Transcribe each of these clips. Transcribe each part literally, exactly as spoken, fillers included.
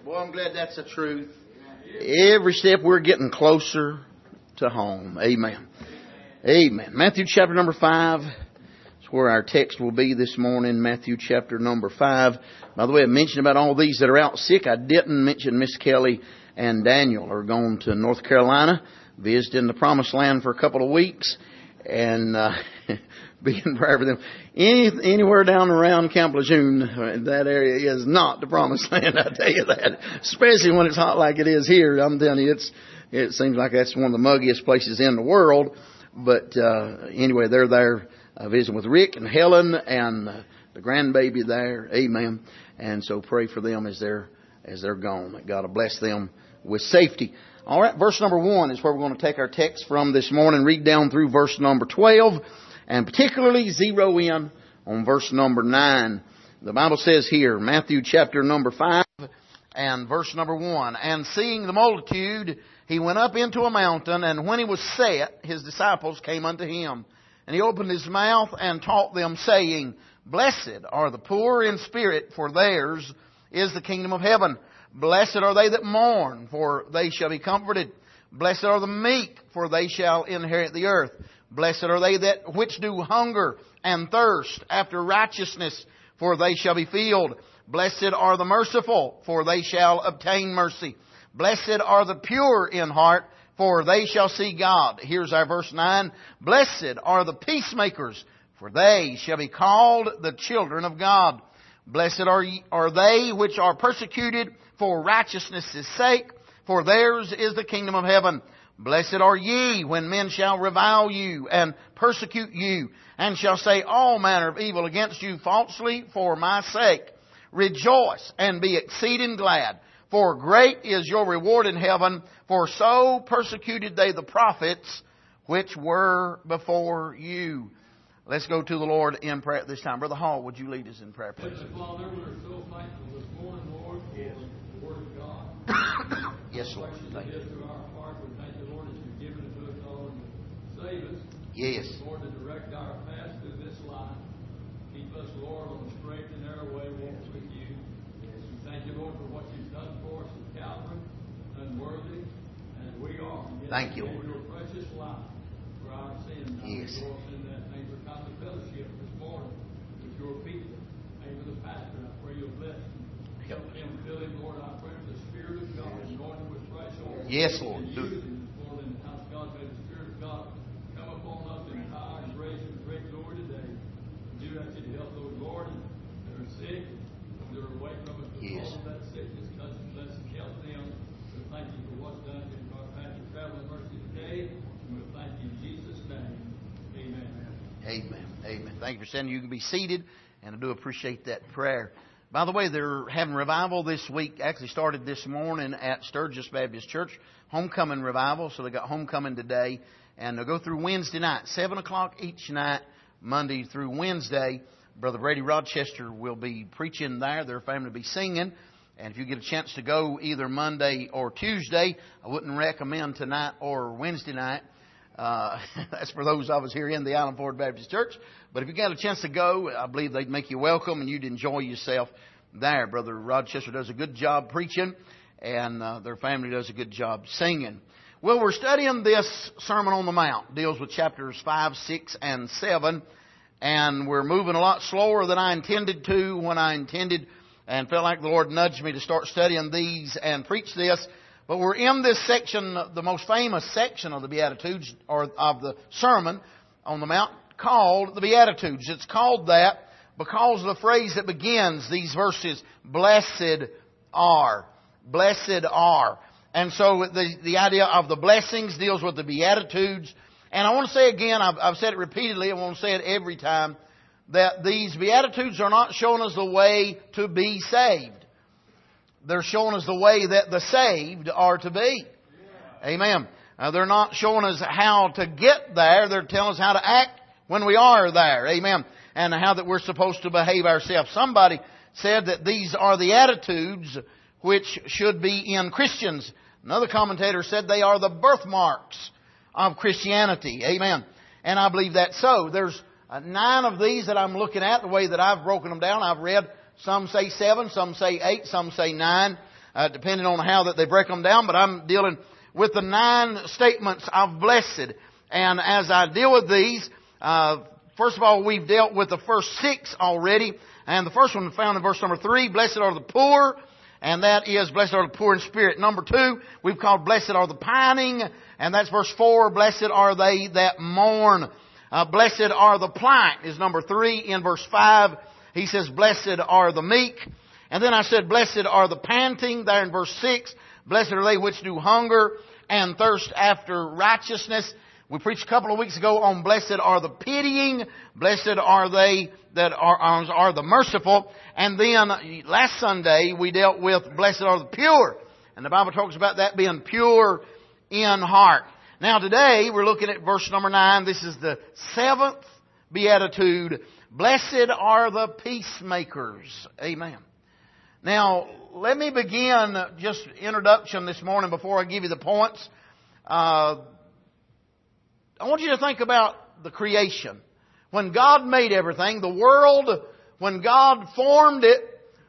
Well, I'm glad that's the truth. Every step we're getting closer to home. Amen. Amen. Matthew chapter number five is where our text will be this morning. Matthew chapter number five. By the way, I mentioned about all these that are out sick. I didn't mention Miss Kelly and Daniel are going to North Carolina, visiting the Promised Land for a couple of weeks, and uh, be in prayer for them. Any, anywhere down around Camp Lejeune, that area is not the Promised Land, I tell you that. Especially when it's hot like it is here. I'm telling you, it's it seems like that's one of the muggiest places in the world. But uh, anyway, they're there uh, visiting with Rick and Helen and uh, the grandbaby there. Amen. And so pray for them as they're as they're gone. That God will bless them with safety. All right, verse number one is where we're going to take our text from this morning. Read down through verse number twelve. And particularly zero in on verse number nine. The Bible says here, Matthew chapter number five and verse number one. And seeing the multitude, he went up into a mountain, and when he was set, his disciples came unto him. And he opened his mouth and taught them, saying, Blessed are the poor in spirit, for theirs is the kingdom of heaven. Blessed are they that mourn, for they shall be comforted. Blessed are the meek, for they shall inherit the earth. Blessed are they that which do hunger and thirst after righteousness, for they shall be filled. Blessed are the merciful, for they shall obtain mercy. Blessed are the pure in heart, for they shall see God. Here's our verse nine. Blessed are the peacemakers, for they shall be called the children of God. Blessed are, ye, are they which are persecuted for righteousness' sake, for theirs is the kingdom of heaven. Blessed are ye when men shall revile you and persecute you, and shall say all manner of evil against you falsely for my sake. Rejoice and be exceeding glad, for great is your reward in heaven, for so persecuted they the prophets which were before you. Let's go to the Lord in prayer at this time. Brother Hall, would you lead us in prayer, please? Father, we're so thankful this morning, Lord, for the Word of God. Yes, Lord. Thank you. Save us. Yes. Lord, to direct our path through this life. Keep us, Lord, on the straight and narrow way walk with you. Yes. We thank you, Lord, for what you've done for us at Calvary. Unworthy, and we are. Yes, thank you, Lord. Your precious life for our sins. Yes. Lord, in that name for common fellowship this morning with your people. Name for the pastor, I pray you'll bless him. Help him, fill him, Lord. I pray for the Spirit of God, anoint him with fresh oil. Yes, Lord. And use him, Lord, in the house of God, may the Spirit of God come upon us in high and grace and great glory today. Do that to help those, Lord, that are sick, that are away from us. Yes. All of that sickness, touch and bless and help them. We thank you for what's done in our pastor traveling mercy today. And we thank you in Jesus' name. Amen. Amen. Amen. Thank you for sending. You can be seated, and I do appreciate that prayer. By the way, they're having revival this week. Actually started this morning at Sturgis Baptist Church. Homecoming revival. So they got homecoming today. And they'll go through Wednesday night, seven o'clock each night, Monday through Wednesday. Brother Brady Rochester will be preaching there. Their family will be singing. And if you get a chance to go either Monday or Tuesday, I wouldn't recommend tonight or Wednesday night. Uh, that's for those of us here in the Island Ford Baptist Church. But if you got a chance to go, I believe they'd make you welcome and you'd enjoy yourself there. Brother Rochester does a good job preaching, and uh, their family does a good job singing. Well, we're studying this Sermon on the Mount. It deals with chapters five, six, and seven. And we're moving a lot slower than I intended to when I intended and felt like the Lord nudged me to start studying these and preach this. But we're in this section, the most famous section of the Beatitudes, or of the Sermon on the Mount, called the Beatitudes. It's called that because of the phrase that begins these verses, Blessed are. Blessed are. And so the, the idea of the blessings deals with the Beatitudes. And I want to say again, I've, I've said it repeatedly, I want to say it every time, that these Beatitudes are not showing us the way to be saved. They're showing us the way that the saved are to be. Yeah. Amen. Uh, they're not showing us how to get there. They're telling us how to act when we are there. Amen. And how that we're supposed to behave ourselves. Somebody said that these are the attitudes which should be in Christians. Another commentator said they are the birthmarks of Christianity. Amen. And I believe that's so. There's uh, nine of these that I'm looking at, the way that I've broken them down. I've read some say seven, some say eight, some say nine. uh, depending on how that they break them down. But I'm dealing with the nine statements of blessed. And as I deal with these, uh, first of all, we've dealt with the first six already. And the first one found in verse number three, blessed are the poor. And that is, blessed are the poor in spirit. Number two, we've called blessed are the pining. And that's verse four, blessed are they that mourn. Uh, blessed are the plight is number three. In verse five, he says, blessed are the meek. And then I said, blessed are the panting, there in verse six. Blessed are they which do hunger and thirst after righteousness. We preached a couple of weeks ago on blessed are the pitying. Blessed are they that are, are the merciful. And then last Sunday we dealt with blessed are the pure. And the Bible talks about that being pure in heart. Now today we're looking at verse number nine. This is the seventh beatitude. Blessed are the peacemakers. Amen. Now let me begin just introduction this morning before I give you the points. Uh, I want you to think about the creation. When God made everything, the world, when God formed it,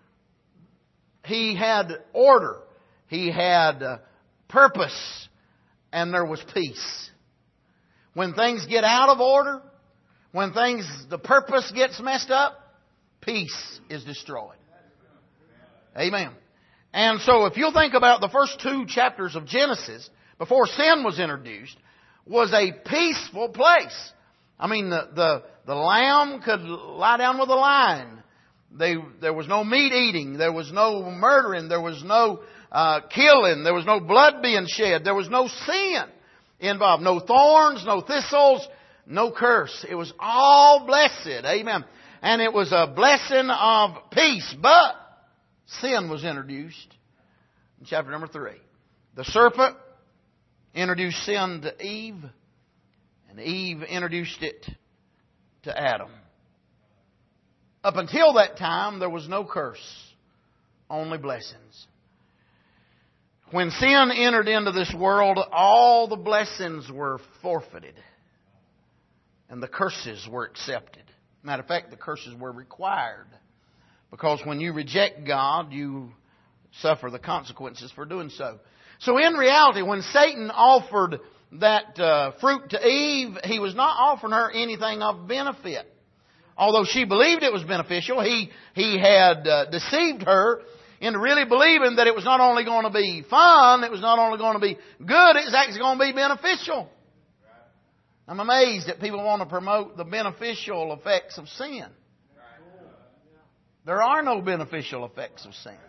He had order. He had uh, purpose. And there was peace. When things get out of order, when things, the purpose gets messed up, peace is destroyed. Amen. And so if you'll think about the first two chapters of Genesis, before sin was introduced, was a peaceful place. I mean, the, the, the lamb could lie down with the lion. They, there was no meat eating. There was no murdering. There was no uh, killing. There was no blood being shed. There was no sin involved. No thorns, no thistles, no curse. It was all blessed. Amen. And it was a blessing of peace. But sin was introduced in chapter number three. The serpent introduced sin to Eve, and Eve introduced it to Adam. Up until that time, there was no curse, only blessings. When sin entered into this world, all the blessings were forfeited, and the curses were accepted. Matter of fact, the curses were required, because when you reject God, you suffer the consequences for doing so. So in reality, when Satan offered that uh, fruit to Eve, he was not offering her anything of benefit. Although she believed it was beneficial, he, he had uh, deceived her into really believing that it was not only going to be fun, it was not only going to be good, it was actually going to be beneficial. I'm amazed that people want to promote the beneficial effects of sin. There are no beneficial effects of sin.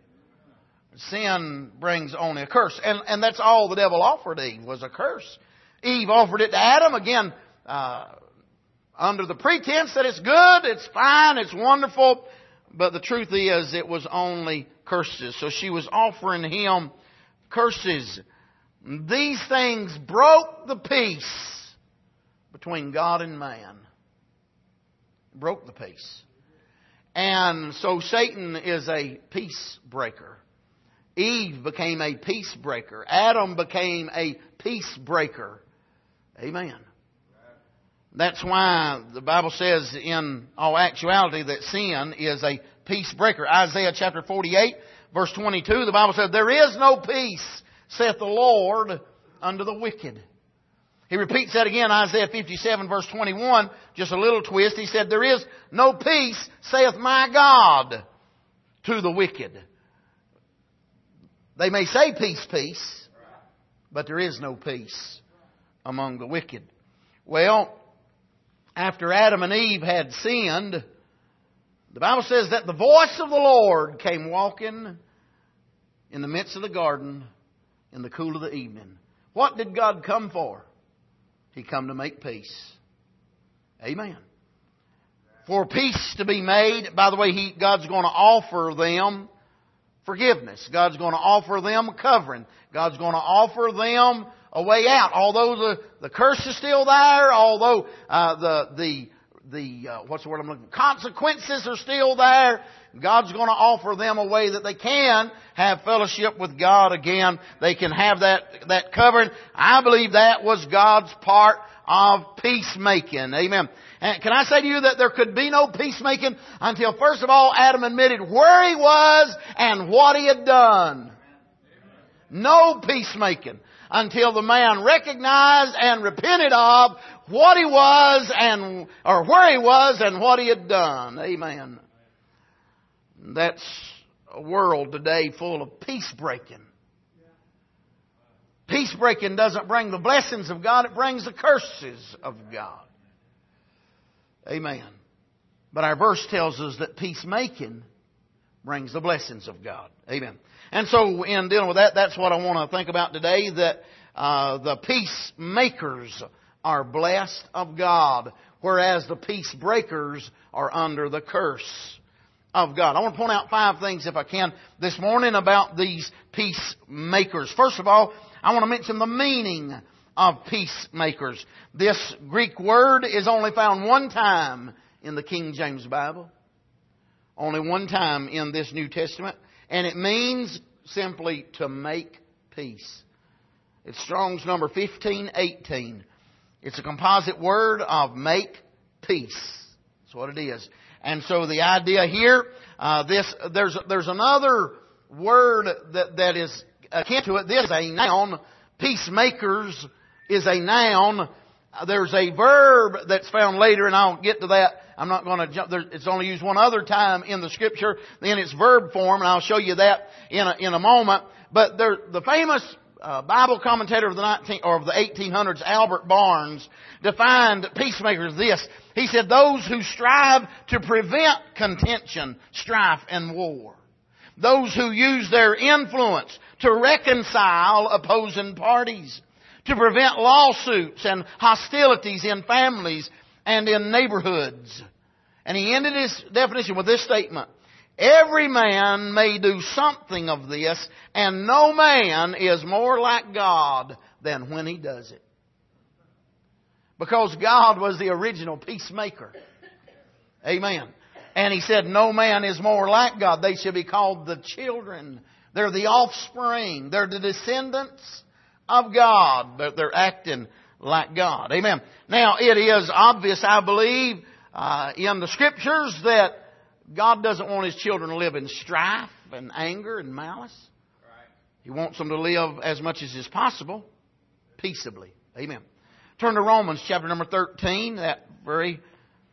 Sin brings only a curse. And, and that's all the devil offered Eve, was a curse. Eve offered it to Adam, again, uh, under the pretense that it's good, it's fine, it's wonderful. But the truth is, it was only curses. So she was offering him curses. These things broke the peace between God and man. Broke the peace. And so Satan is a peace breaker. Eve became a peace breaker. Adam became a peace breaker. Amen. That's why the Bible says in all actuality that sin is a peace breaker. Isaiah chapter forty-eight verse twenty-two, the Bible says, there is no peace, saith the Lord, unto the wicked. He repeats that again, Isaiah fifty-seven verse twenty-one, just a little twist. He said, there is no peace, saith my God, to the wicked. They may say peace, peace, but there is no peace among the wicked. Well, after Adam and Eve had sinned, the Bible says that the voice of the Lord came walking in the midst of the garden in the cool of the evening. What did God come for? He come to make peace. Amen. For peace to be made, by the way, he, God's going to offer them forgiveness. God's going to offer them a covering. God's going to offer them a way out. Although the, the curse is still there, although uh, the the the uh, what's the word I'm looking for? Consequences are still there, God's going to offer them a way that they can have fellowship with God again. They can have that that covering. I believe that was God's part of peacemaking. Amen. And can I say to you that there could be no peacemaking until first of all Adam admitted where he was and what he had done. No peacemaking until the man recognized and repented of what he was and, or where he was and what he had done. Amen. That's a world today full of peace breaking. Peace breaking doesn't bring the blessings of God, it brings the curses of God. Amen. But our verse tells us that peacemaking brings the blessings of God. Amen. And so in dealing with that, that's what I want to think about today, that uh, the peacemakers are blessed of God, whereas the peace breakers are under the curse of God. I want to point out five things, if I can, this morning about these peacemakers. First of all, I want to mention the meaning of peacemakers. This Greek word is only found one time in the King James Bible. Only one time in this New Testament. And it means simply to make peace. It's Strong's number fifteen eighteen. It's a composite word of make peace. That's what it is. And so the idea here, uh, this there's there's another word that that is akin to it. This is a noun. Peacemakers is a noun. There's a verb that's found later, and I'll get to that. I'm not going to jump there. It's only used one other time in the Scripture in its verb form, and I'll show you that in a, in a moment. But there, the famous uh, Bible commentator of the nineteen or of the eighteen hundreds, Albert Barnes, defined peacemakers this. He said, "Those who strive to prevent contention, strife, and war. Those who use their influence to reconcile opposing parties, to prevent lawsuits and hostilities in families and in neighborhoods." And he ended his definition with this statement: "Every man may do something of this, and no man is more like God than when he does it." Because God was the original peacemaker. Amen. And he said, no man is more like God. They should be called the children. They're the offspring. They're the descendants of God. They're, they're acting like God. Amen. Now, it is obvious, I believe, uh, in the Scriptures that God doesn't want His children to live in strife and anger and malice. He wants them to live as much as is possible, peaceably. Amen. Turn to Romans chapter number thirteen, that very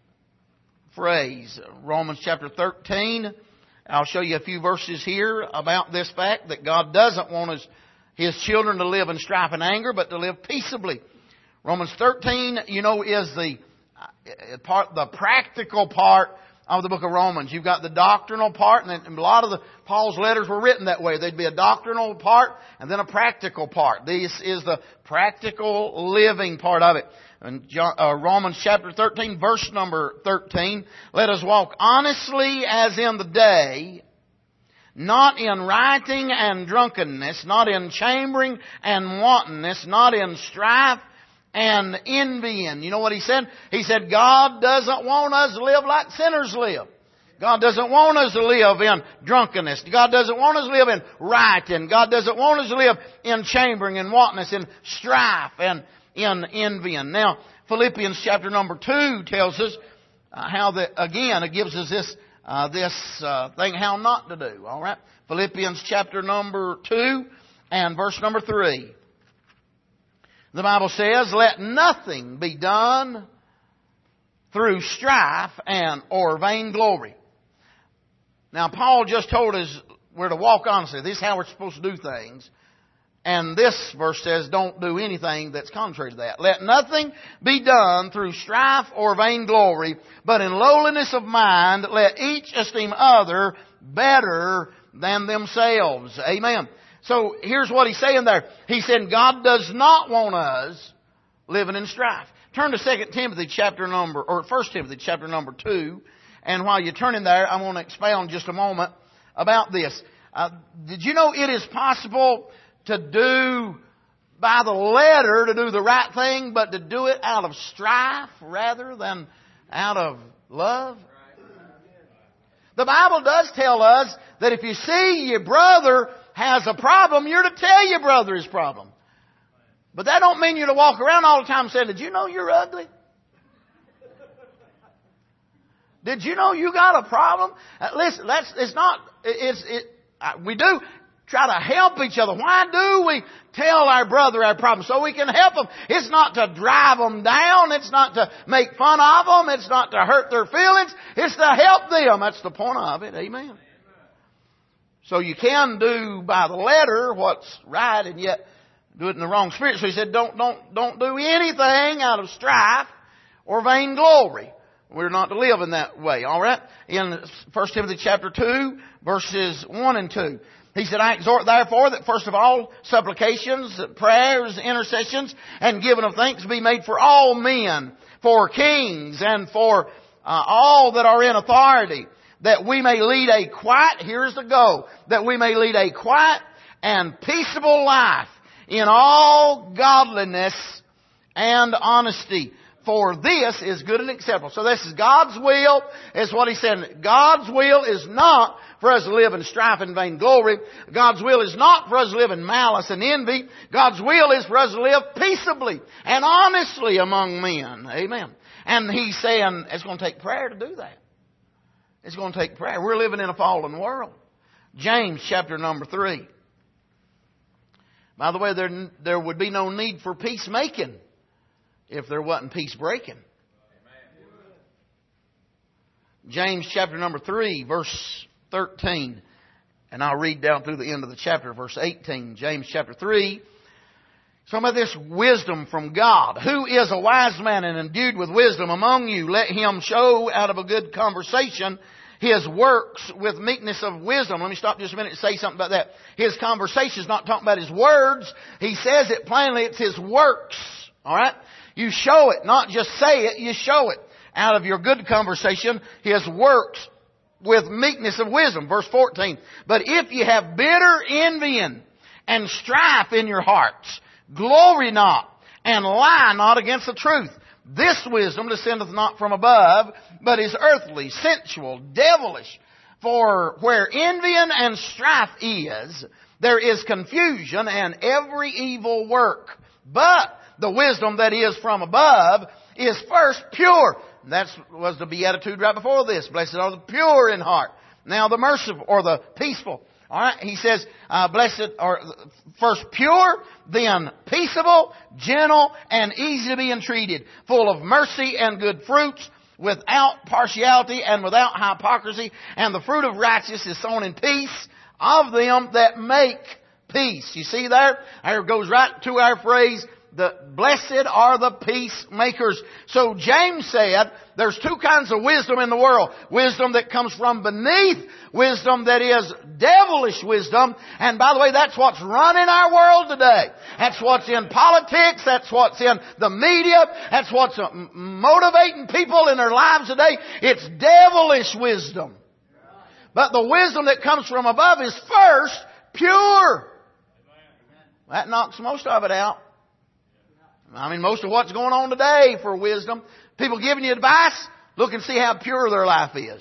phrase. Romans chapter thirteen. I'll show you a few verses here about this fact that God doesn't want His, His children to live in strife and anger, but to live peaceably. Romans thirteen, you know, is the part, the practical part of the book of Romans. You've got the doctrinal part, and a lot of the Paul's letters were written that way. There'd be a doctrinal part and then a practical part. This is the practical living part of it. In uh, Romans chapter thirteen, verse number thirteen, "Let us walk honestly as in the day, not in rioting and drunkenness, not in chambering and wantonness, not in strife and envying." You know what he said? He said, God doesn't want us to live like sinners live. God doesn't want us to live in drunkenness. God doesn't want us to live in rioting. God doesn't want us to live in chambering and wantonness, in strife and in envying. Now, Philippians chapter number two tells us uh, how that, again, it gives us this uh, this uh, thing how not to do. All right? Philippians chapter number two and verse number three. The Bible says, "Let nothing be done through strife and or vainglory." Now, Paul just told us we're to walk honestly. This is how we're supposed to do things. And this verse says, don't do anything that's contrary to that. "Let nothing be done through strife or vainglory, but in lowliness of mind, let each esteem other better than themselves." Amen. So here's what he's saying there. He said God does not want us living in strife. Turn to Second Timothy chapter number, or First Timothy chapter number two. And while you're turning there, I want to expound just a moment about this. Uh, did you know it is possible to do by the letter, to do the right thing, but to do it out of strife rather than out of love? The Bible does tell us that if you see your brother has a problem, you're to tell your brother his problem. But that don't mean you to walk around all the time saying, did you know you're ugly? Did you know you got a problem? Uh, listen, that's, it's not, it's, it, uh, we do try to help each other. Why do we tell our brother our problem? So we can help them. It's not to drive them down. It's not to make fun of them. It's not to hurt their feelings. It's to help them. That's the point of it. Amen. So you can do by the letter what's right and yet do it in the wrong spirit. So he said, don't, don't, don't do anything out of strife or vainglory. We're not to live in that way. All right. In First Timothy chapter two, verses one and two. He said, I exhort therefore that first of all supplications, prayers, intercessions, and giving of thanks be made for all men, for kings, and for uh, all that are in authority, that we may lead a quiet, here's the goal, that we may lead a quiet and peaceable life in all godliness and honesty. For this is good and acceptable. So this is God's will. Is what he said. God's will is not for us to live in strife and vainglory. God's will is not for us to live in malice and envy. God's will is for us to live peaceably and honestly among men. Amen. And he's saying it's going to take prayer to do that. It's going to take prayer. We're living in a fallen world. James chapter number three. By the way, there, there would be no need for peacemaking if there wasn't peace breaking. James chapter number three, verse thirteen. And I'll read down through the end of the chapter, verse eighteen. James chapter three. Some of this wisdom from God. Who is a wise man and endued with wisdom among you? Let him show out of a good conversation his works with meekness of wisdom. Let me stop just a minute and say something about that. His conversation is not talking about his words. He says it plainly. It's his works. All right? You show it, not just say it, you show it. Out of your good conversation, his works with meekness of wisdom. Verse fourteen. But if you have bitter envying and strife in your hearts, glory not and lie not against the truth. This wisdom descendeth not from above, but is earthly, sensual, devilish. For where envying and strife is, there is confusion and every evil work. But the wisdom that is from above is first pure. That was the beatitude right before this. Blessed are the pure in heart. Now the merciful or the peaceful. All right. He says, uh, blessed are first pure, then peaceable, gentle, and easy to be entreated, full of mercy and good fruits, without partiality and without hypocrisy. And the fruit of righteousness is sown in peace of them that make peace. You see there? There goes right to our phrase, the blessed are the peacemakers. So James said there's two kinds of wisdom in the world. Wisdom that comes from beneath. Wisdom that is devilish wisdom. And by the way, that's what's running our world today. That's what's in politics. That's what's in the media. That's what's motivating people in their lives today. It's devilish wisdom. But the wisdom that comes from above is first pure. That knocks most of it out. I mean, most of what's going on today for wisdom, people giving you advice, look and see how pure their life is.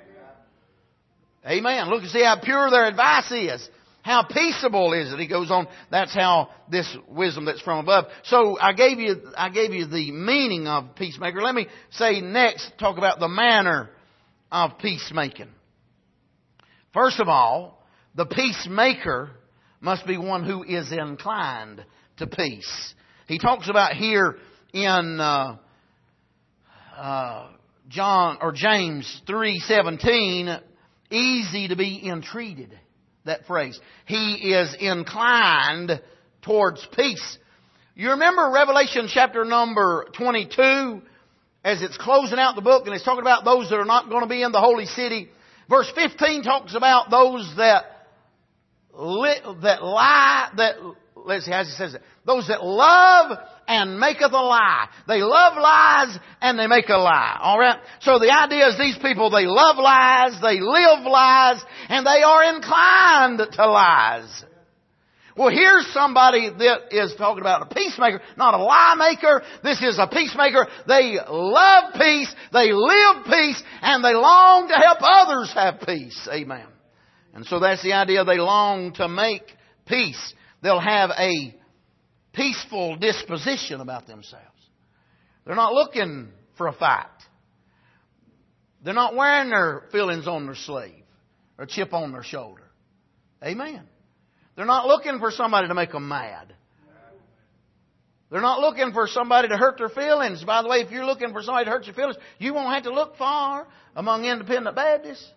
Amen. Look and see how pure their advice is. How peaceable is it? He goes on, that's how this wisdom that's from above. So I gave you, I gave you the meaning of peacemaker. Let me say next, talk about the manner of peacemaking. First of all, the peacemaker must be one who is inclined to peace. He talks about here in uh, uh, John or James three seventeen, easy to be entreated. That phrase. He is inclined towards peace. You remember Revelation chapter number twenty-two, as it's closing out the book and it's talking about those that are not going to be in the holy city. Verse fifteen talks about those that li- that lie, that let's see how it says it. Those that love and maketh a lie. They love lies and they make a lie. Alright? So the idea is these people, they love lies, they live lies, and they are inclined to lies. Well, here's somebody that is talking about a peacemaker, not a lie maker. This is a peacemaker. They love peace, they live peace, and they long to help others have peace. Amen. And so that's the idea. They long to make peace. They'll have a peaceful disposition about themselves. They're not looking for a fight. They're not wearing their feelings on their sleeve or a chip on their shoulder. Amen. They're not looking for somebody to make them mad. They're not looking for somebody to hurt their feelings. By the way, if you're looking for somebody to hurt your feelings, you won't have to look far among independent Baptists.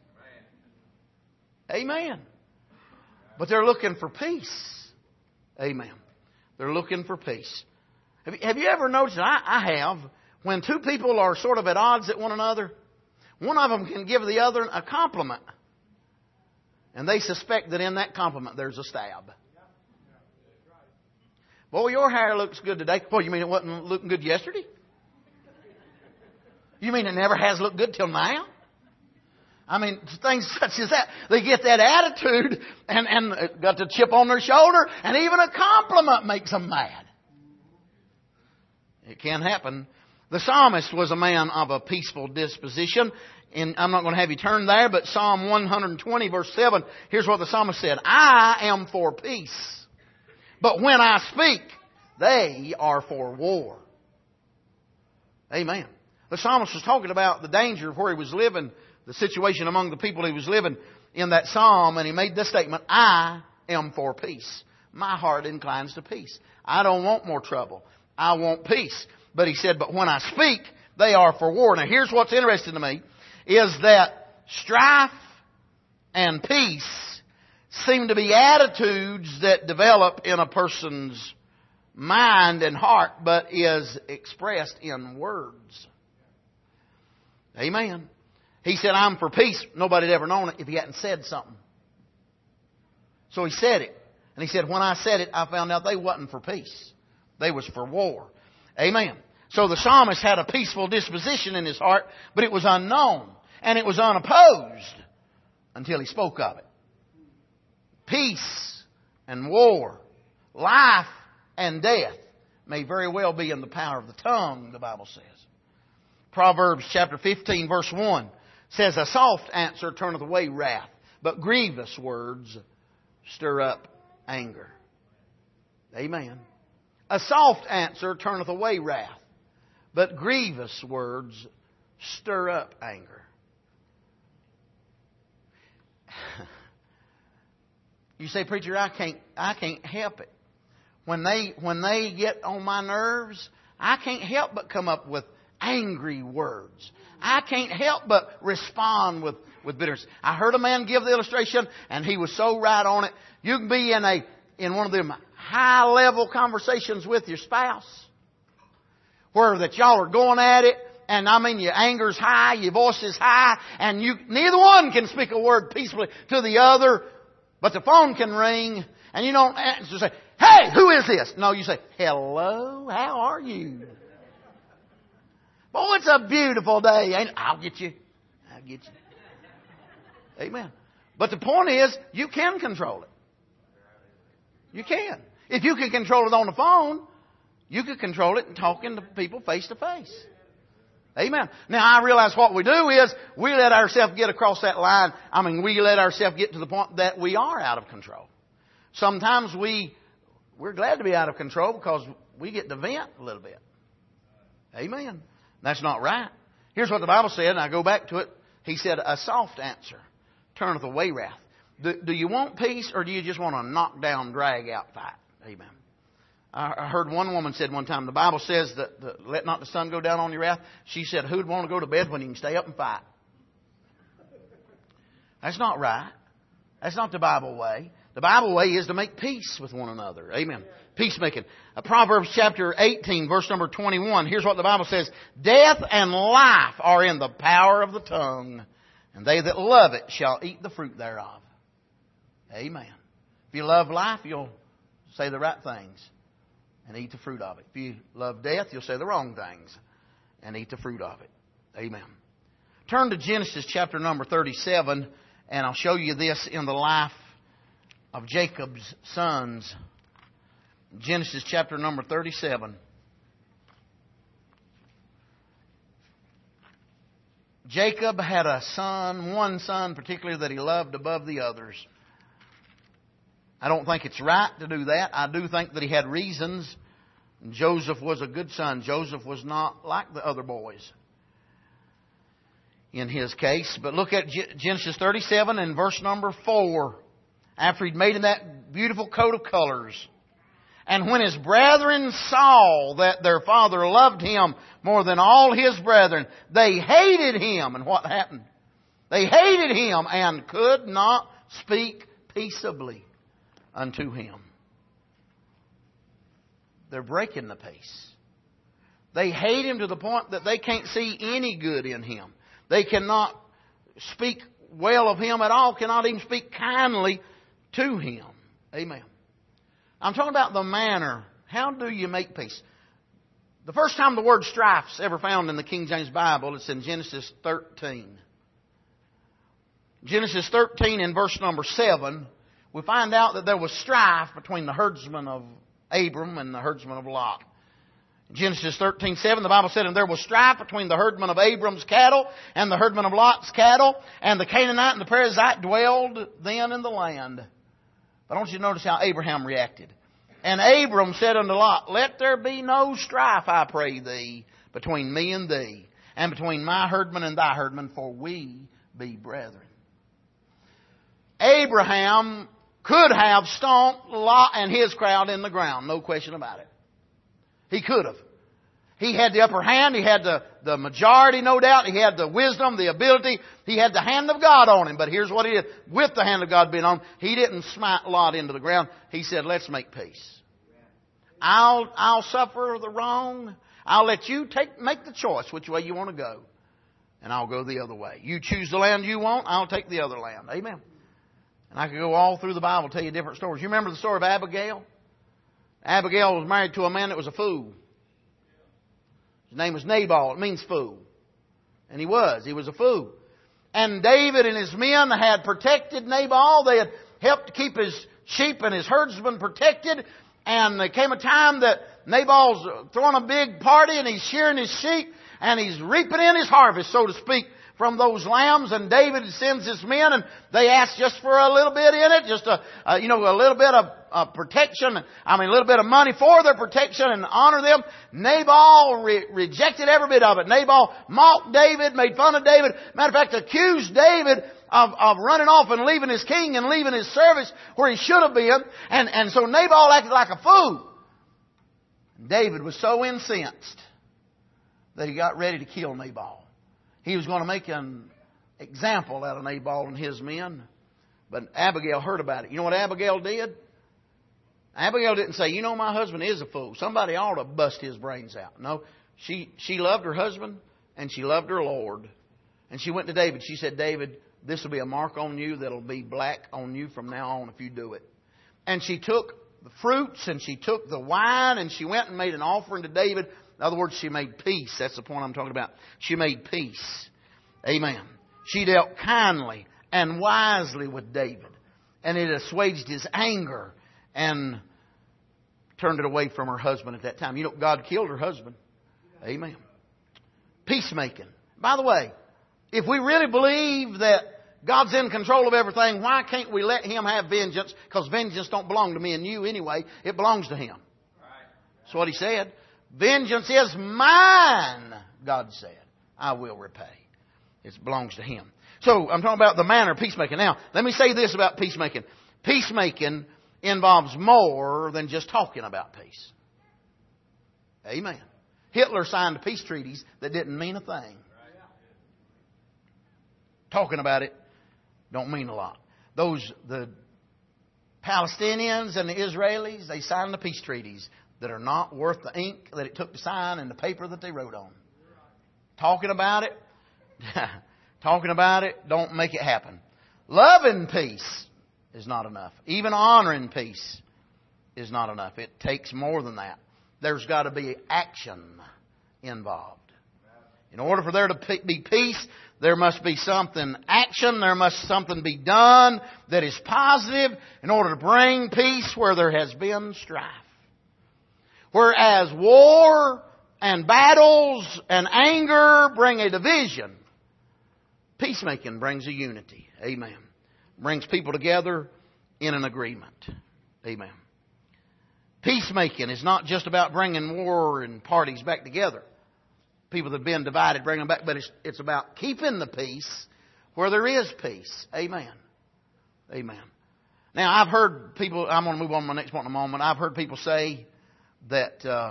Amen. But they're looking for peace. Amen. They're looking for peace. Have you, have you ever noticed, I, I have, when two people are sort of at odds at one another, one of them can give the other a compliment. And they suspect that in that compliment there's a stab. Boy, your hair looks good today. Boy, you mean it wasn't looking good yesterday? You mean it never has looked good till now? I mean, things such as that. They get that attitude and, and got the chip on their shoulder, and even a compliment makes them mad. It can happen. The psalmist was a man of a peaceful disposition. And I'm not going to have you turn there, but Psalm one twenty verse seven, here's what the psalmist said. I am for peace, but when I speak, they are for war. Amen. The psalmist was talking about the danger of where he was living, the situation among the people he was living in that psalm, and he made this statement, I am for peace. My heart inclines to peace. I don't want more trouble. I want peace. But he said, but when I speak, they are for war. Now here's what's interesting to me, is that strife and peace seem to be attitudes that develop in a person's mind and heart, but is expressed in words. Amen. He said, I'm for peace. Nobody had ever known it if he hadn't said something. So he said it. And he said, when I said it, I found out they wasn't for peace. They was for war. Amen. So the psalmist had a peaceful disposition in his heart, but it was unknown. And it was unopposed until he spoke of it. Peace and war, life and death may very well be in the power of the tongue, the Bible says. Proverbs chapter fifteen verse one says, a soft answer turneth away wrath, but grievous words stir up anger. Amen. A soft answer turneth away wrath, but grievous words stir up anger. You say, preacher, I can't, I can't help it. When they, when they get on my nerves, I can't help but come up with angry words. I can't help but respond with, with bitterness. I heard a man give the illustration, and he was so right on it. You can be in a, in one of them high level conversations with your spouse, where that y'all are going at it, and I mean your anger's high, your voice is high, and you, neither one can speak a word peacefully to the other. But the phone can ring, and you don't answer, say, hey, who is this? No, you say, hello, how are you? Boy, it's a beautiful day. Ain't it? I'll get you. I'll get you. Amen. But the point is, you can control it. You can. If you can control it on the phone, you can control it in talking to people face to face. Amen. Now, I realize what we do is we let ourselves get across that line. I mean, we let ourselves get to the point that we are out of control. Sometimes we, we're glad to be out of control because we get to vent a little bit. Amen. That's not right. Here's what the Bible said, and I go back to it. He said, a soft answer turneth away wrath. Do, do you want peace, or do you just want a knock down, drag out fight? Amen. I heard one woman said one time, the Bible says that the, let not the sun go down on your wrath. She said, who'd want to go to bed when you can stay up and fight? That's not right. That's not the Bible way. The Bible way is to make peace with one another. Amen. Peacemaking. Uh, Proverbs chapter eighteen, verse number twenty-one. Here's what the Bible says. Death and life are in the power of the tongue, and they that love it shall eat the fruit thereof. Amen. If you love life, you'll say the right things and eat the fruit of it. If you love death, you'll say the wrong things and eat the fruit of it. Amen. Turn to Genesis chapter number thirty-seven, and I'll show you this in the life of Jacob's sons. Genesis chapter number thirty-seven. Jacob had a son, one son particularly that he loved above the others. I don't think it's right to do that. I do think that he had reasons Joseph was a good son. Joseph was not like the other boys in his case. But look at Genesis thirty-seven and verse number four. After he'd made him that beautiful coat of colors. And when his brethren saw that their father loved him more than all his brethren, they hated him. And what happened? They hated him and could not speak peaceably unto him. They're breaking the peace. They hate him to the point that they can't see any good in him. They cannot speak well of him at all, cannot even speak kindly to him. Amen. I'm talking about the manner. How do you make peace? The first time the word strife's ever found in the King James Bible, it's in Genesis thirteen. Genesis thirteen in verse number seven, we find out that there was strife between the herdsmen of Abram and the herdsmen of Lot. In Genesis thirteen seven, the Bible said, and there was strife between the herdmen of Abram's cattle and the herdmen of Lot's cattle, and the Canaanite and the Perizzite dwelled then in the land. But I want you to notice how Abraham reacted. And Abram said unto Lot, let there be no strife, I pray thee, between me and thee, and between my herdmen and thy herdmen, for we be brethren. Abraham could have stomped Lot and his crowd in the ground, no question about it. He could have. He had the upper hand. He had the, the majority, no doubt. He had the wisdom, the ability. He had the hand of God on him. But here's what he did. With the hand of God being on him, he didn't smite Lot into the ground. He said, let's make peace. I'll, I'll suffer the wrong. I'll let you take, make the choice which way you want to go. And I'll go the other way. You choose the land you want, I'll take the other land. Amen. And I could go all through the Bible, tell you different stories. You remember the story of Abigail? Abigail was married to a man that was a fool. His name was Nabal. It means fool. And he was. He was a fool. And David and his men had protected Nabal. They had helped to keep his sheep and his herdsmen protected. And there came a time that Nabal's throwing a big party and he's shearing his sheep and he's reaping in his harvest, so to speak, from those lambs. And David sends his men and they ask just for a little bit in it, just a, a you know, a little bit of uh, protection. I mean, a little bit of money for their protection and honor them. Nabal re- rejected every bit of it. Nabal mocked David, made fun of David. Matter of fact, accused David of, of running off and leaving his king and leaving his service where he should have been. And, and so Nabal acted like a fool. David was so incensed that he got ready to kill Nabal. He was going to make an example out of Nabal and his men. But Abigail heard about it. You know what Abigail did? Abigail didn't say, you know, my husband is a fool. Somebody ought to bust his brains out. No, she, she loved her husband and she loved her Lord. And she went to David. She said, David, this will be a mark on you that'll be black on you from now on if you do it. And she took the fruits and she took the wine and she went and made an offering to David. In other words, she made peace. That's the point I'm talking about. She made peace. Amen. She dealt kindly and wisely with David. And it assuaged his anger and turned it away from her husband at that time. You know, God killed her husband. Amen. Peacemaking. By the way, if we really believe that God's in control of everything, why can't we let Him have vengeance? Because vengeance don't belong to me and you anyway. It belongs to Him. That's what He said. Vengeance is mine, God said. I will repay. It belongs to Him. So I'm talking about the manner of peacemaking. Now, let me say this about peacemaking. Peacemaking involves more than just talking about peace. Amen. Hitler signed peace treaties that didn't mean a thing. Talking about it don't mean a lot. Those, the Palestinians and the Israelis, they signed the peace treaties that are not worth the ink that it took to sign and the paper that they wrote on. Talking about it, talking about it don't make it happen. Loving peace is not enough. Even honoring peace is not enough. It takes more than that. There's got to be action involved. In order for there to be peace, there must be something action. There must something be done that is positive in order to bring peace where there has been strife. Whereas war and battles and anger bring a division, peacemaking brings a unity. Amen. Brings people together in an agreement. Amen. Peacemaking is not just about bringing war and parties back together. People that have been divided, bring them back. But it's, it's about keeping the peace where there is peace. Amen. Amen. Now, I've heard people, I'm going to move on to my next point in a moment. I've heard people say that, uh,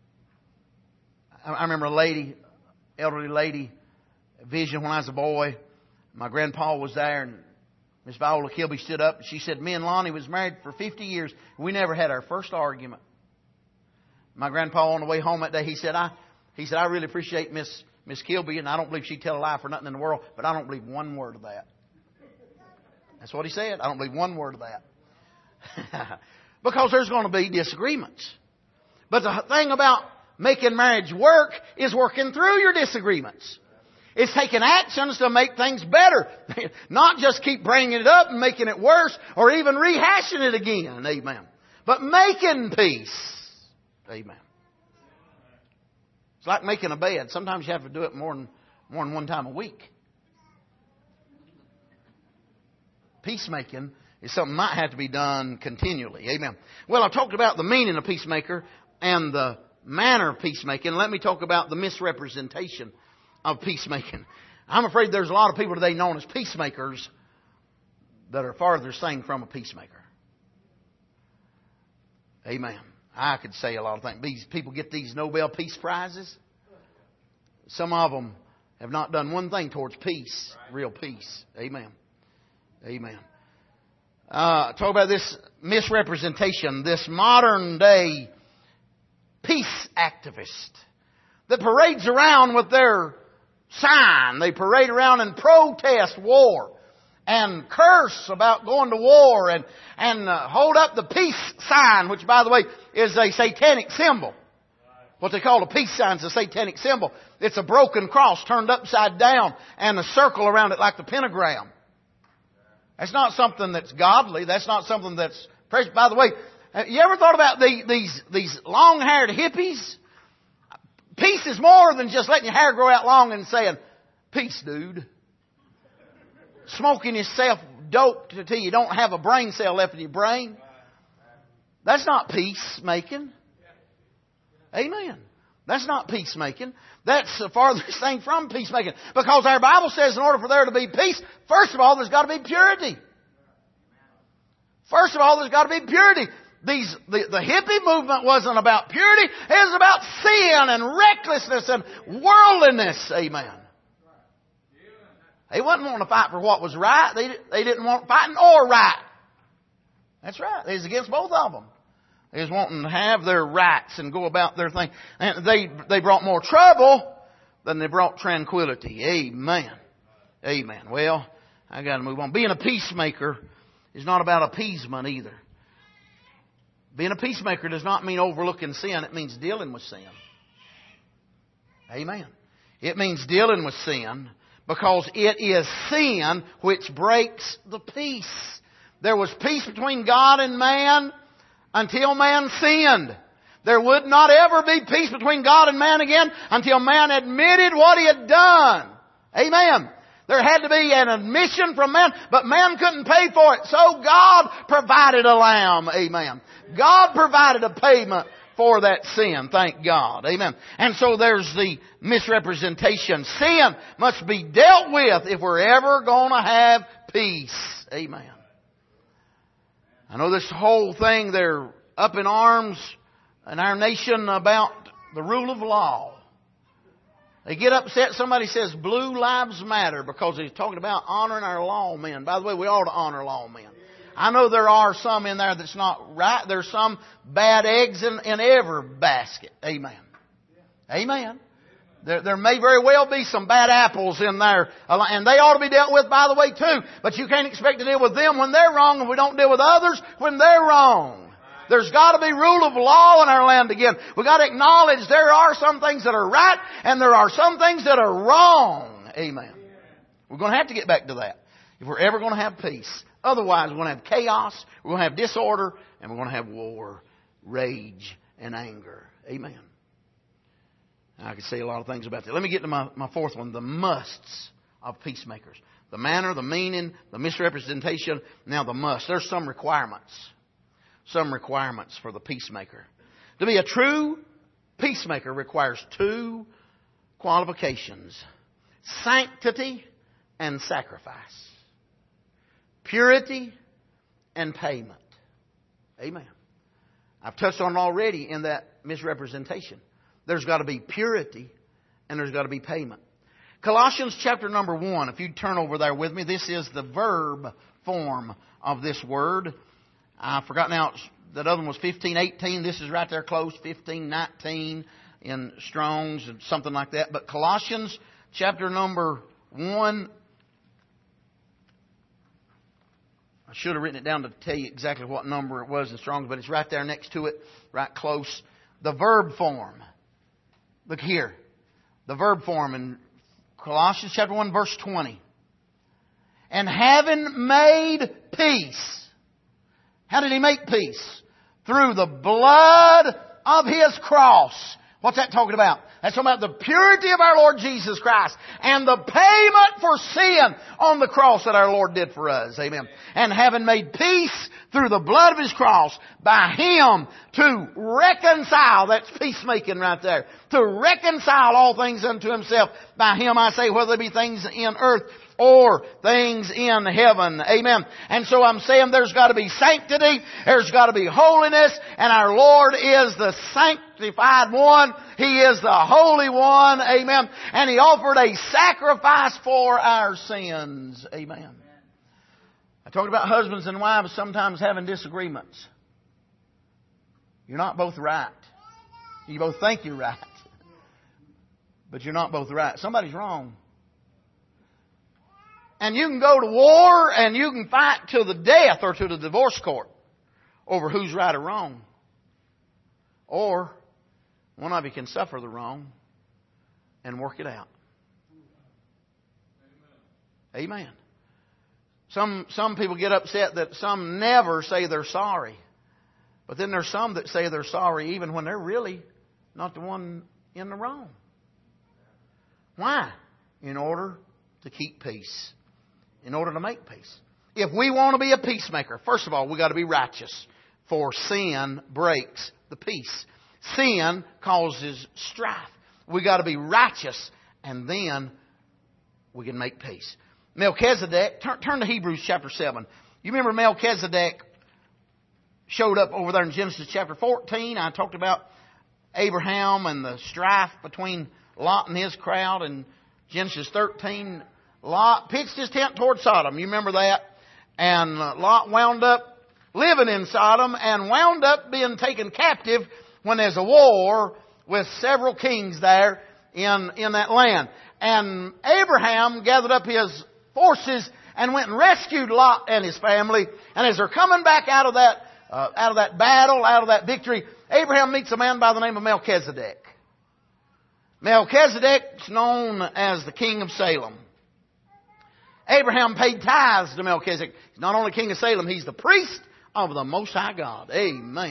I remember a lady, elderly lady, vision when I was a boy. My grandpa was there, and Miss Viola Kilby stood up, and she said, me and Lonnie was married for fifty years. We never had our first argument. My grandpa, on the way home that day, he said, I, he said, I really appreciate Miss, Miss Kilby, and I don't believe she'd tell a lie for nothing in the world, but I don't believe one word of that. That's what he said. I don't believe one word of that. Because there's going to be disagreements. But the thing about making marriage work is working through your disagreements. It's taking actions to make things better. Not just keep bringing it up and making it worse or even rehashing it again. Amen. But making peace. Amen. It's like making a bed. Sometimes you have to do it more than, more than one time a week. Peacemaking is something that might have to be done continually. Amen. Well, I've talked about the meaning of peacemaker and the manner of peacemaking. Let me talk about the misrepresentation of peacemaking. I'm afraid there's a lot of people today known as peacemakers that are farthest thing from a peacemaker. Amen. I could say a lot of things. These people get these Nobel Peace Prizes. Some of them have not done one thing towards peace, real peace. Amen. Amen. Uh, talk about this misrepresentation, this modern day peace activist that parades around with their sign. They parade around and protest war and curse about going to war and, and uh, hold up the peace sign, which, by the way, is a satanic symbol. What they call a peace sign is a satanic symbol. It's a broken cross turned upside down and a circle around it like the pentagram. That's not something that's godly. That's not something that's precious. By the way, you ever thought about the, these these long-haired hippies? Peace is more than just letting your hair grow out long and saying, peace, dude. Smoking yourself dope till you don't have a brain cell left in your brain. That's not peacemaking. Amen. That's not peacemaking. That's the farthest thing from peacemaking. Because our Bible says in order for there to be peace, first of all, there's got to be purity. First of all, there's got to be purity. These, the, the hippie movement wasn't about purity. It was about sin and recklessness and worldliness. Amen. They wasn't wanting to fight for what was right. They, they didn't want fighting or right. That's right. They was against both of them. They was wanting to have their rights and go about their thing. And they, they brought more trouble than they brought tranquility. Amen. Amen. Well, I got to move on. Being a peacemaker is not about appeasement either. Being a peacemaker does not mean overlooking sin. It means dealing with sin. Amen. It means dealing with sin because it is sin which breaks the peace. There was peace between God and man until man sinned. There would not ever be peace between God and man again until man admitted what he had done. Amen. There had to be an admission from man, but man couldn't pay for it. So God provided a lamb. Amen. God provided a payment for that sin. Thank God. Amen. And so there's the misrepresentation. Sin must be dealt with if we're ever going to have peace. Amen. I know this whole thing, they're up in arms in our nation about the rule of law. They get upset. Somebody says blue lives matter because he's talking about honoring our lawmen. By the way, we ought to honor lawmen. I know there are some in there that's not right. There's some bad eggs in, in every basket. Amen. Amen. There, there may very well be some bad apples in there. And they ought to be dealt with, by the way, too. But you can't expect to deal with them when they're wrong, and we don't deal with others when they're wrong. There's got to be rule of law in our land again. We've got to acknowledge there are some things that are right and there are some things that are wrong. Amen. We're going to have to get back to that if we're ever going to have peace. Otherwise, we're going to have chaos, we're going to have disorder, and we're going to have war, rage, and anger. Amen. I could say a lot of things about that. Let me get to my, my fourth one, the musts of peacemakers. The manner, the meaning, the misrepresentation, now the must. There's some requirements. some requirements for the peacemaker. To be a true peacemaker requires two qualifications: sanctity and sacrifice, purity and payment. Amen. I've touched on it already in that misrepresentation. There's got to be purity and there's got to be payment. Colossians chapter number one, if you turn over there with me, this is the verb form of this word. I forgot now, that other one was fifteen eighteen. This is right there close, fifteen nineteen in Strong's and something like that. But Colossians chapter number one, I should have written it down to tell you exactly what number it was in Strong's, but it's right there next to it, right close. The verb form. Look here. The verb form in Colossians chapter one, verse twenty. And having made peace. How did He make peace? Through the blood of His cross. What's that talking about? That's talking about the purity of our Lord Jesus Christ and the payment for sin on the cross that our Lord did for us. Amen. And having made peace through the blood of His cross, by Him to reconcile, that's peacemaking right there, to reconcile all things unto Himself. By Him, I say, whether they be things in earth or things in heaven. Amen. And so I'm saying there's got to be sanctity, there's got to be holiness, and our Lord is the sanctified one. He is the Holy One. Amen. And He offered a sacrifice for our sins. Amen. I talked about husbands and wives sometimes having disagreements. You're not both right. You both think you're right. But you're not both right. Somebody's wrong. And you can go to war and you can fight to the death or to the divorce court over who's right or wrong. Or one of you can suffer the wrong and work it out. Amen. Amen. Some, some people get upset that some never say they're sorry. But then there's some that say they're sorry even when they're really not the one in the wrong. Why? In order to keep peace. In order to make peace. If we want to be a peacemaker, first of all, we've got to be righteous. For sin breaks the peace. Sin causes strife. We've got to be righteous, and then we can make peace. Melchizedek, turn, turn to Hebrews chapter seven. You remember Melchizedek showed up over there in Genesis chapter fourteen. I talked about Abraham and the strife between Lot and his crowd. And Genesis thirteen, Lot pitched his tent toward Sodom. You remember that? And Lot wound up living in Sodom and wound up being taken captive when there's a war with several kings there in, in that land. And Abraham gathered up his forces and went and rescued Lot and his family. And as they're coming back out of that uh, out of that battle, out of that victory, Abraham meets a man by the name of Melchizedek. Melchizedek's known as the king of Salem. Abraham paid tithes to Melchizedek. He's not only king of Salem, he's the priest of the Most High God. Amen.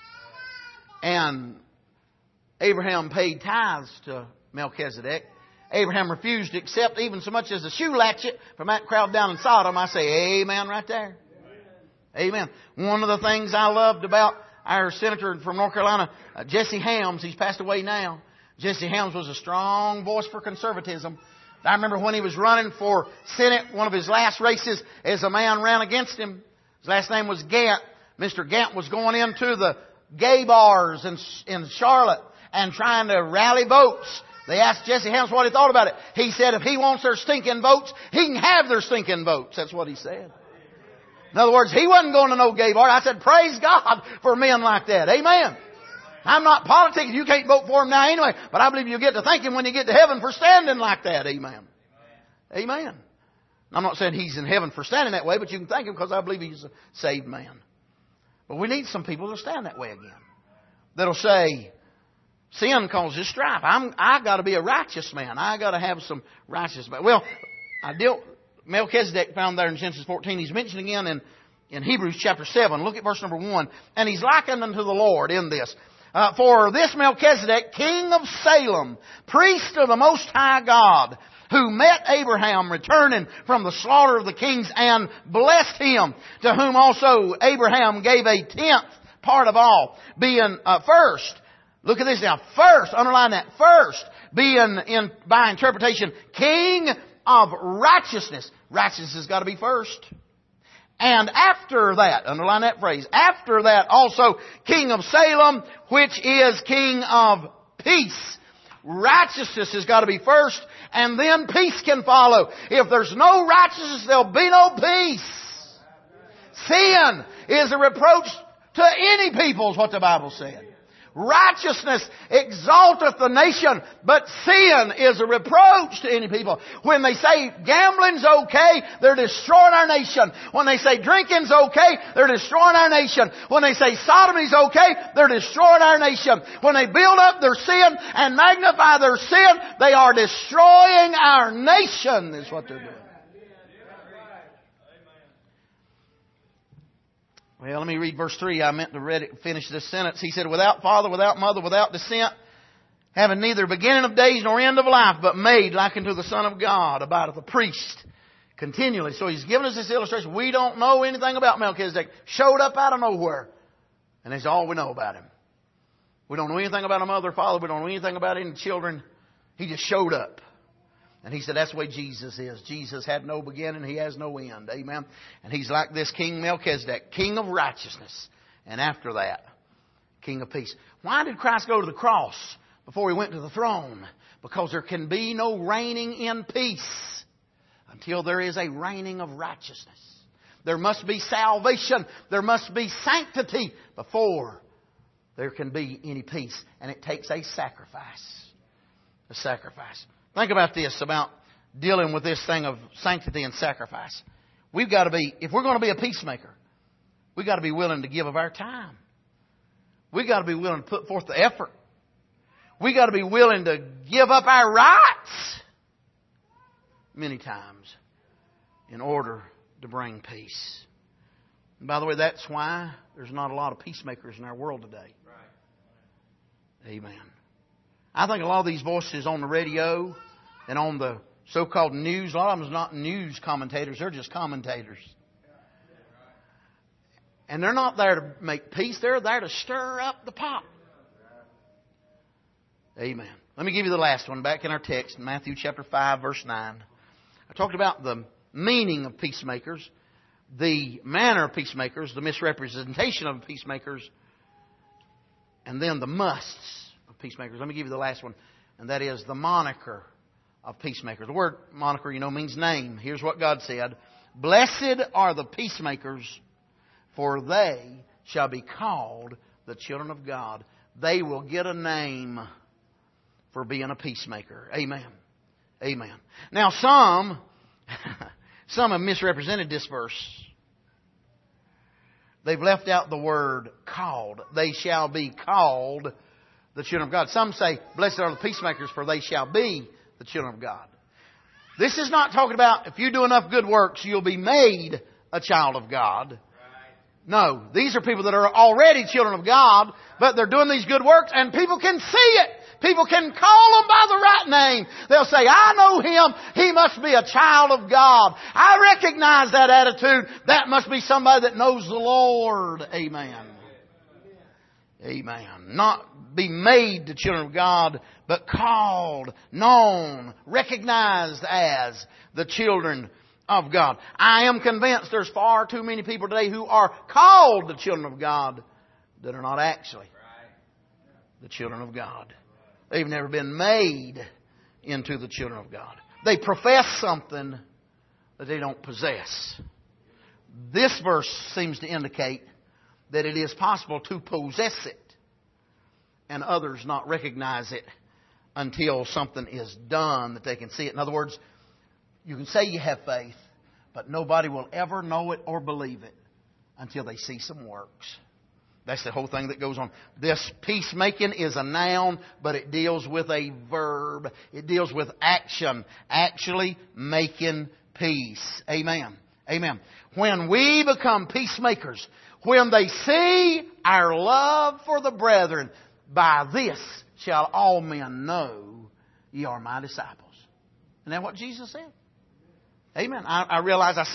And Abraham paid tithes to Melchizedek. Abraham refused to accept even so much as a shoe latchet from that crowd down in Sodom. I say amen right there. Amen. One of the things I loved about our senator from North Carolina, uh, Jesse Helms, he's passed away now. Jesse Helms was a strong voice for conservatism. I remember when he was running for Senate, one of his last races, as a man ran against him. His last name was Gant. Mister Gant was going into the gay bars in, in Charlotte and trying to rally votes. They asked Jesse Helms what he thought about it. He said if he wants their stinking votes, he can have their stinking votes. That's what he said. In other words, he wasn't going to no gay bar. I said, praise God for men like that. Amen. I'm not politicking. You can't vote for him now anyway. But I believe you'll get to thank him when you get to heaven for standing like that. Amen. Amen. I'm not saying he's in heaven for standing that way, but you can thank him because I believe he's a saved man. But we need some people to stand that way again. That'll say, sin causes strife. I'm, I got to be a righteous man. I got to have some righteous man. Well, I deal, Melchizedek found there in Genesis fourteen. He's mentioned again in, in Hebrews chapter seven. Look at verse number one. And he's likened unto the Lord in this. Uh, for this Melchizedek, king of Salem, priest of the Most High God, who met Abraham returning from the slaughter of the kings and blessed him, to whom also Abraham gave a tenth part of all. Being uh, first. Look at this now. First. Underline that. First. Being, in, by interpretation, King of righteousness. Righteousness has got to be first. And after that, underline that phrase, after that also King of Salem, which is King of peace. Righteousness has got to be first, and then peace can follow. If there's no righteousness, there'll be no peace. Sin is a reproach to any people, is what the Bible said. Righteousness exalteth the nation, but sin is a reproach to any people. When they say gambling's okay, they're destroying our nation. When they say drinking's okay, they're destroying our nation. When they say sodomy's okay, they're destroying our nation. When they build up their sin and magnify their sin, they are destroying our nation, is what they're doing. Well, let me read verse three. I meant to read it, finish this sentence. He said, without father, without mother, without descent, having neither beginning of days nor end of life, but made like unto the Son of God, abideth a priest continually. So he's given us this illustration. We don't know anything about Melchizedek. Showed up out of nowhere. And that's all we know about him. We don't know anything about a mother or father. We don't know anything about any children. He just showed up. And he said that's the way Jesus is. Jesus had no beginning. He has no end. Amen. And he's like this King Melchizedek, King of righteousness. And after that, King of peace. Why did Christ go to the cross before He went to the throne? Because there can be no reigning in peace until there is a reigning of righteousness. There must be salvation. There must be sanctity before there can be any peace. And it takes a sacrifice. A sacrifice. Think about this, about dealing with this thing of sanctity and sacrifice. We've got to be, if we're going to be a peacemaker, we've got to be willing to give of our time. We've got to be willing to put forth the effort. We've got to be willing to give up our rights many times in order to bring peace. And by the way, that's why there's not a lot of peacemakers in our world today. Amen. I think a lot of these voices on the radio and on the so-called news, a lot of them is not news commentators, they're just commentators. And they're not there to make peace, they're there to stir up the pot. Amen. Let me give you the last one back in our text, in Matthew chapter five, verse nine. I talked about the meaning of peacemakers, the manner of peacemakers, the misrepresentation of peacemakers, and then the musts. Peacemakers. Let me give you the last one, and that is the moniker of peacemakers. The word moniker, you know, means name. Here's what God said. Blessed are the peacemakers, for they shall be called the children of God. They will get a name for being a peacemaker. Amen. Amen. Now some, some have misrepresented this verse. They've left out the word called. They shall be called the children of God. Some say, blessed are the peacemakers, for they shall be the children of God. This is not talking about if you do enough good works, you'll be made a child of God. No, these are people that are already children of God, but they're doing these good works, and people can see it. People can call them by the right name. They'll say, I know him. He must be a child of God. I recognize that attitude. That must be somebody that knows the Lord. Amen. Amen. Not be made the children of God, but called, known, recognized as the children of God. I am convinced there's far too many people today who are called the children of God that are not actually the children of God. They've never been made into the children of God. They profess something that they don't possess. This verse seems to indicate that it is possible to possess it and others not recognize it until something is done that they can see it. In other words, you can say you have faith, but nobody will ever know it or believe it until they see some works. That's the whole thing that goes on. This peacemaking is a noun, but it deals with a verb. It deals with action. Actually making peace. Amen. Amen. When we become peacemakers, when they see our love for the brethren, by this shall all men know ye are my disciples. Isn't that what Jesus said? Amen. I, I realize I said it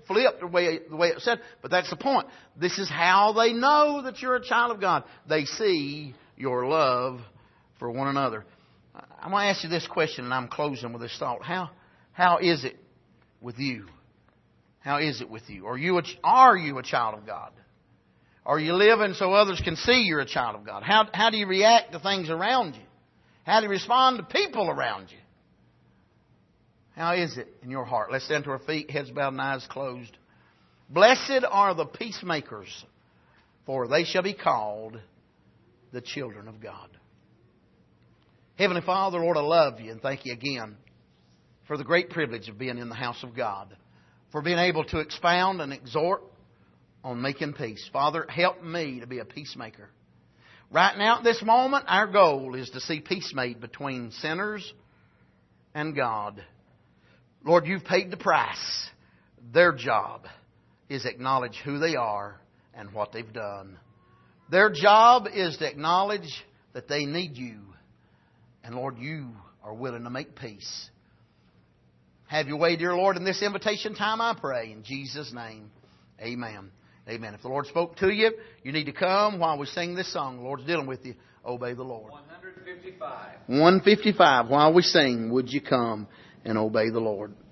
flipped the way, the way it said, but that's the point. This is how they know that you're a child of God. They see your love for one another. I'm going to ask you this question, and I'm closing with this thought. How, how is it with you? How is it with you? Are you a, are you a child of God? Are you living so others can see you're a child of God? How, how do you react to things around you? How do you respond to people around you? How is it in your heart? Let's stand to our feet, heads bowed and eyes closed. Blessed are the peacemakers, for they shall be called the children of God. Heavenly Father, Lord, I love you and thank you again for the great privilege of being in the house of God, for being able to expound and exhort on making peace. Father, help me to be a peacemaker. Right now at this moment, our goal is to see peace made between sinners and God. Lord, you've paid the price. Their job is to acknowledge who they are and what they've done. Their job is to acknowledge that they need you. And Lord, you are willing to make peace. Have your way, dear Lord, in this invitation time, I pray. In Jesus' name, amen. Amen. If the Lord spoke to you, you need to come while we sing this song. The Lord's dealing with you. Obey the Lord. one fifty-five. one fifty-five. While we sing, would you come and obey the Lord?